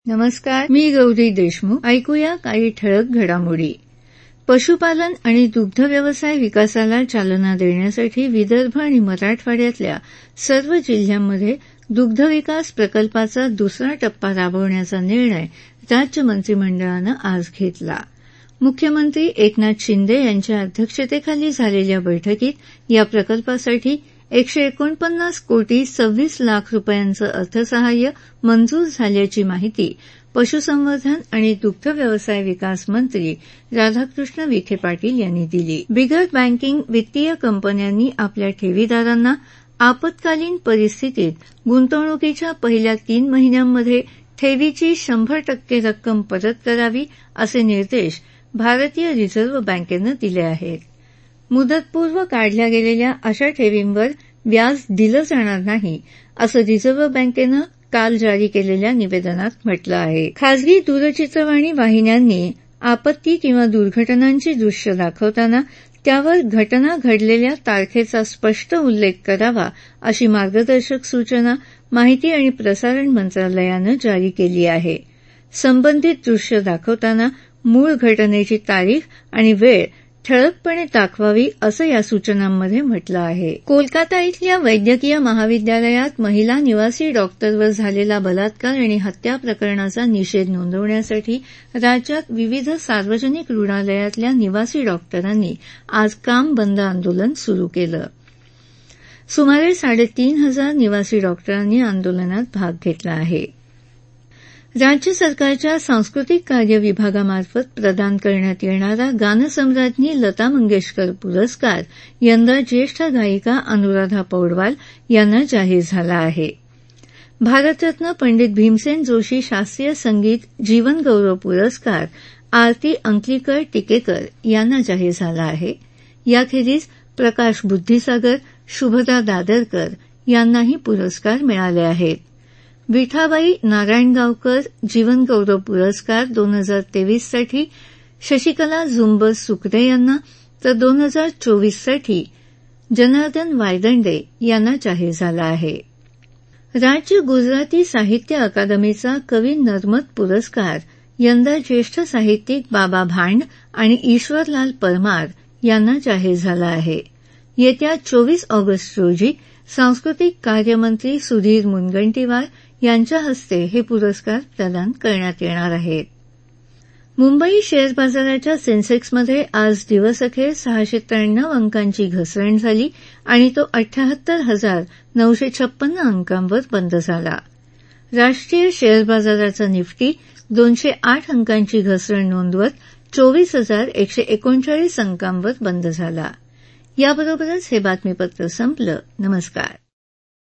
नमस्कार, मी गौरी देशमुख. ऐकूया काही ठळक घडामोडी. पशुपालन आणि दुग्धव्यवसाय विकासाला चालना देण्यासाठी विदर्भ आणि मराठवाड्यातल्या सर्व जिल्ह्यांमध्ये दुग्धविकास प्रकल्पाचा दुसरा टप्पा राबवण्याचा निर्णय राज्य मंत्रिमंडळानं आज घेतला. मुख्यमंत्री एकनाथ शिंदे यांच्या अध्यक्षतेखाली झालेल्या बैठकीत या प्रकल्पासाठी 149 कोटी 26 लाख रुपयांचं अर्थसहाय्य मंजूर झाल्याची माहिती पशुसंवर्धन आणि दुग्धव्यवसाय विकास मंत्री राधाकृष्ण विखे पाटील यांनी दिली. बिगर बँकिंग वित्तीय कंपन्यांनी आपल्या ठेवीदारांना आपत्कालीन परिस्थितीत गुंतवणुकीच्या पहिल्या 3 महिन्यांमध्ये ठेवीची 100% रक्कम परत करावी असे निर्देश भारतीय रिझर्व्ह बँकेनं दिले आहेत. मुदतपूर्व काढल्या गेलेल्या अशा ठेवींवर व्याज दिलं जाणार नाही असं रिझर्व्ह बँकेनं काल जारी केलेल्या निवेदनात म्हटलं आहे. खासगी दूरचित्रवाणी वाहिन्यांनी आपत्ती किंवा दुर्घटनांची दृश्य दाखवताना त्यावर घटना घडलेल्या तारखेचा स्पष्ट उल्लेख करावा अशी मार्गदर्शक सूचना माहिती आणि प्रसारण मंत्रालयानं जारी केली आहे. संबंधित दृश्य दाखवताना मूळ घटनेची तारीख आणि वेळ ठळकपणे दाखवावी असं या सूचनांमध्ये म्हटलं आहे. कोलकाता इथल्या वैद्यकीय महाविद्यालयात महिला निवासी डॉक्टरवर झालेला बलात्कार आणि हत्या प्रकरणाचा निषेध नोंदवण्यासाठी राज्यात विविध सार्वजनिक रुग्णालयातल्या निवासी डॉक्टरांनी आज काम बंद आंदोलन सुरू केलं. सुमारे 3,500 निवासी डॉक्टरांनी आंदोलनात भाग घेतला आहे. राज्य सरकारच्या सांस्कृतिक कार्य विभागामार्फत प्रदान करण्यात येणारा गानसम्राज्ञी लता मंगेशकर पुरस्कार यंदा ज्येष्ठ गायिका अनुराधा पौडवाल यांना जाहीर झाला आहे. भारतरत्न पंडित भीमसेन जोशी शास्त्रीय संगीत जीवन गौरव पुरस्कार आरती अंकलीकर टिकेकर यांना जाहीर झाला आहे. याखेरीज प्रकाश बुद्धिसागर, शुभदा दादरकर यांनाही पुरस्कार मिळाले आहेत. विठाबाई नारायणगावकर जीवन गौरव पुरस्कार 2023 साठी शशिकला झुंबर सुकरे यांना तर 2024 साठी जनार्दन वायदंडे यांना जाहीर झाला आहे. राज्य गुजराती साहित्य अकादमीचा कवी नर्मद पुरस्कार यंदा ज्येष्ठ साहित्यिक बाबा भांड आणि ईश्वरलाल परमार यांना जाहीर झाला आहे. येत्या 24 ऑगस्ट रोजी सांस्कृतिक कार्यमंत्री सुधीर मुनगंटीवार यांच्या हस्ते हे पुरस्कार प्रदान करण्यात येणार आहेत. मुंबई शेअर बाजाराच्या सेन्सेक्समध्ये आज दिवसअखेर 693 अंकांची घसरण झाली आणि तो 78,956 अंकांवर बंद झाला. राष्ट्रीय शेअर बाजाराचा निफ्टी 208 अंकांची घसरण नोंदवत 24,139 अंकांवर बंद झाला. याबरोबरच हे बातमीपत्र संपलं. नमस्कार.